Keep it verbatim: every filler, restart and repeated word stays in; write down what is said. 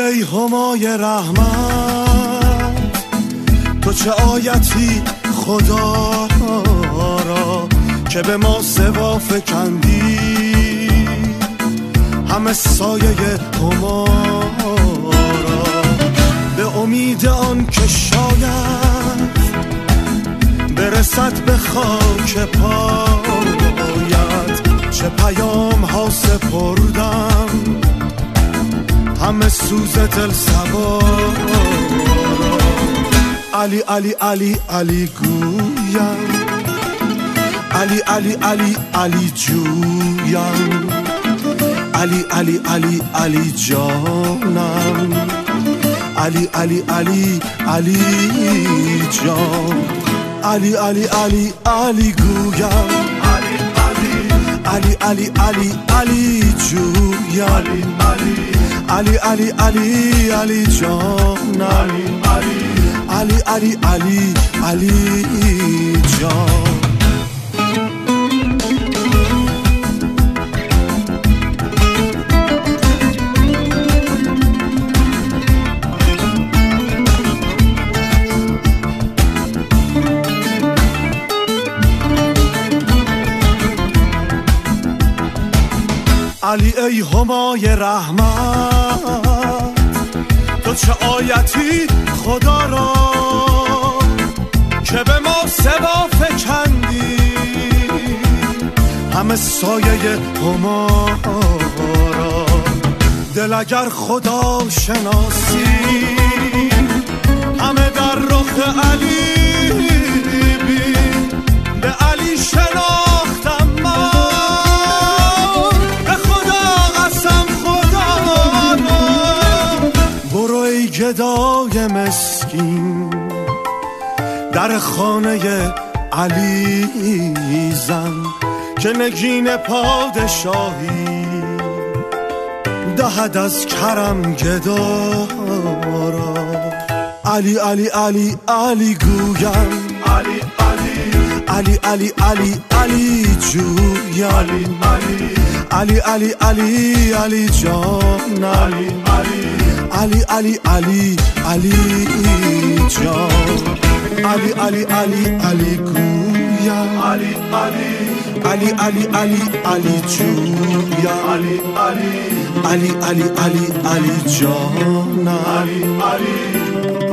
ای همای رحمت، تو چه آیتی خدا را که به ما سوا فکندی، همه سایه هما را به امید آن که شاید برسد به خاک پایت. چه پیام ها سپردم همه سوز دل سوار را. علی علی علی علی گویم، علی علی علی علی جویم، علی علی علی علی جانم، علی علی علی علی جان، علی علی علی علی گویم، علی علی علی علی علی جویم، علی علی علی علی جانم، علی علی علی علی جان. علی ای همای رحمت، تو چه آیتی خدا را که به ما سوا فکندی، همه سایه هما را. دل اگر خدا شناسی همه در رخ علی بین، به علی شناختم من، گدای مسکین در خانه علی زن که نگین پادشاهی دهد از کرم گدا را. علی علی علی علی گویم، علی علی علی علی علی جویم، علی علی علی علی جانم، علی علی علی علی جان، علی علی علی علی گویم، علی علی علی علی علی جویم، علی علی علی علی علی جانم،